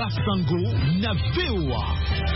Basango na VOA.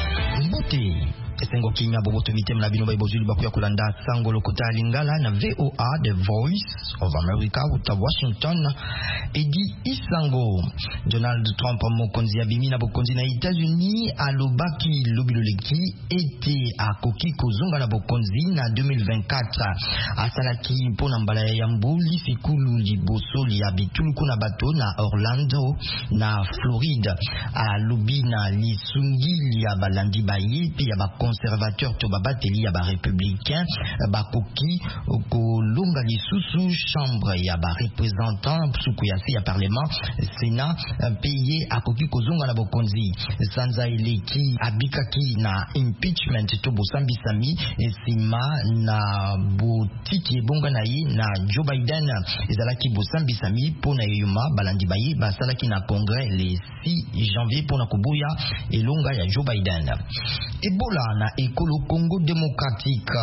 Mbote Esengo kimya boboto mitem la bino baibozuli bakuya kulanda sango lokota lingala na VOA, The Voice of America, uta Washington. Edi Isango Donald Trump mokonzi abimi na bokonzi na États-Unis alobaki lobiloleki ete akoki kozonga na bokonzi na 2024 asalaki mpona mbala ya mbuli sikulu liboso ya bituluku na bato na Orlando na Floride alobi na lisungi ya balandi baye pe ya conservateur to babateli ya ba républicain bakoki kolonga lisusu chambre ya ba représentant suku ya ya parlement sénat payé akoki kozonga na bokonzi sanza eleki abikaki na impeachment to bosambisami esima na botiki ebonga na ye na Joe Biden ezalaki bosambisami pona yuma balandi baye basalaki na congrès le 6 janvier pona koboya elonga ya Joe Biden. Ebola na ekolo Congo démocratique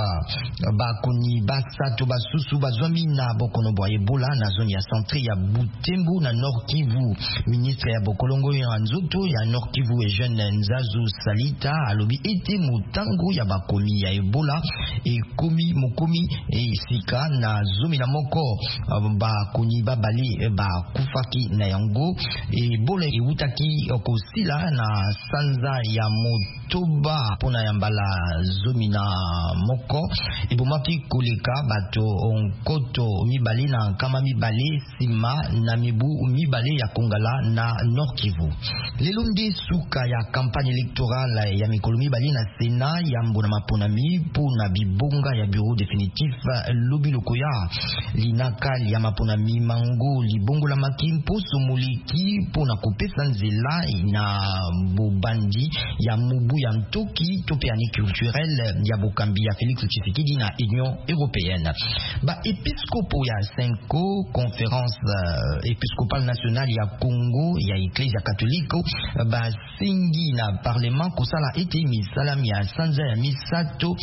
bakoni basato basusu bazwami na bokono bwa Ebola na zone ya centre ya Butembo na Nord Kivu. Ministre ya bokolongo ya nzoto ya Nord Kivu e jeune Nzazu Salita alobi ete mutango ya bakomi ya Ebola ekomi mokomi sika na zomi na moko bakoni babali bakufaki na yango Ebola ewutaki kosila na sanza ya motoba pona ya mbala zomi na moko ebomaki koleka bato onkoto mibale na kama mibale sima na mibu mibale ya Kongala na Nord Kivu. Lelo nde suka ya campagne électorale ya mikolo mibale na Sena ya mbona maponami pona bibonga ya bureau définitif lobiloko ya linaka ya maponami mango libongo la makimpo somoliki pona kopesa nzela na bobandi ya mubu ya ntoki tope ani culturel ya bokambi ya Félix Tshisekedi na Union Européenne. Ba episcopo ya Senko conférence épiscopale nationale ya Congo ya Ecclesia catholique ba singi na parlement kosala ete misala ya sanza ya misato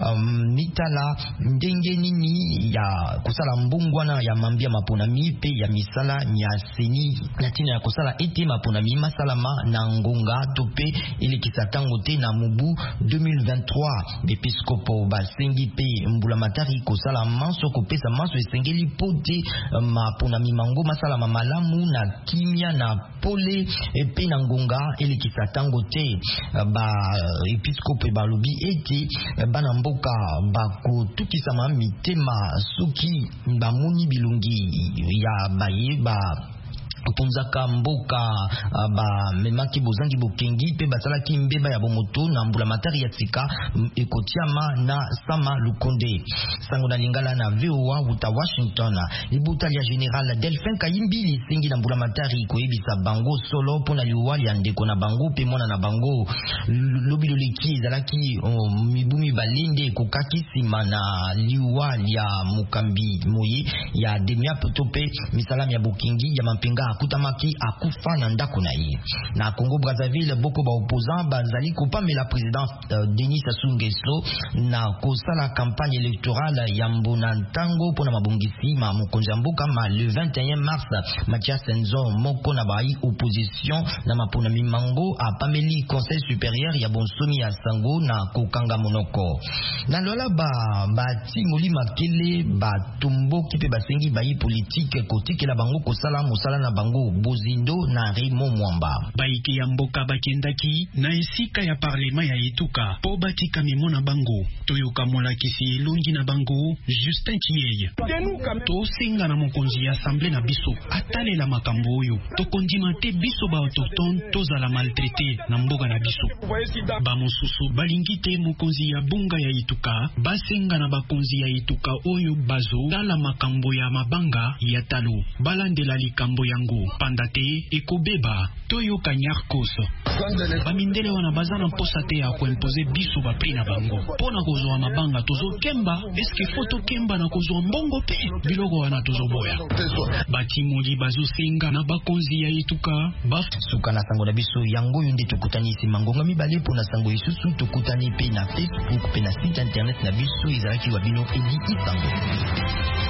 mitala ndenge nini ya kosala mbungwana ya mambia maponami pe ya misala ya seni latina ya kosala ete maponami masalama na ngonga tope ili kisatango te na mubu 2023 episcopo basengi pe mbula matari kosala manso kopesa manso esengeli pote maponami mango masala malamu na kimia na pole epe na ngonga ili kisatango te ba episcopo balobi ete bana mboka bakotukisa mitema suki bamoni bilungi ya baye ba oponzaka mboka ba memaki bozangi bokengi pe basalaki mbeba ya bomoto na mbula matari ya tsika ekotiama na sama lukonde sango na lingala na VOA uta Washington ibutali ya general Delphin Kayimbi lisingi na mbula matari koyebisa bango solo pona liwali ya ndeko na bango pe mona na bango lobilo leki zalaki mibumi balende kokaki sima na liwali ya mukambi moye ya demia potope misalami ya bokengi ya mampinga akutamaki akufa na ndako na ye na Congo Brazzaville boko ba opposant bazali kopamela président Denis Sassou Nguesso na kosala campagne électorale ya mbona ntango pona mabongisi ma mokonzi mboka ma le 21 mars Mathias Nzo moko na bai opposition na mapona mimango apameli conseil supérieur ya bonsomi ya sango na kokanga monoko na lola ba timoli makele ba tumbo kipe basengi bai politique kotike la bango kosala mosala na bango bozindo na Raymond Mwamba baiki ya mboka bakendaki na esika ya parlement ya etuka po batika mimona bango toyoka molakisi elongi na bango Justin Kiyeye to senga na mokonzi ya assemblée na biso atalela makambo oyo tokondima te biso ba autochtone tozala maltraité na mboka na biso ba mosusu balingi te mokonzi ya bunga ya etuka basenga na bakonzi ya etuka oyo bazo tala makambo ya mabanga ya talo balandela likambo yango pandate ekobeba toyo kanyarkos bamindele wana bazana mposa te ya koimpose biso bapri na bango pona kozwa mabanga tozo kemba eske foto kemba na kozwa mbongo pe biloko wana tozo boya batimoli bazo senga na bakonzi ya etuka suka na sango na biso yango yonde tokutani si mangonga mibale pona sango isusu tokutani pe na Facebook pe na site internet na biso izalaki wabino Edi Isango.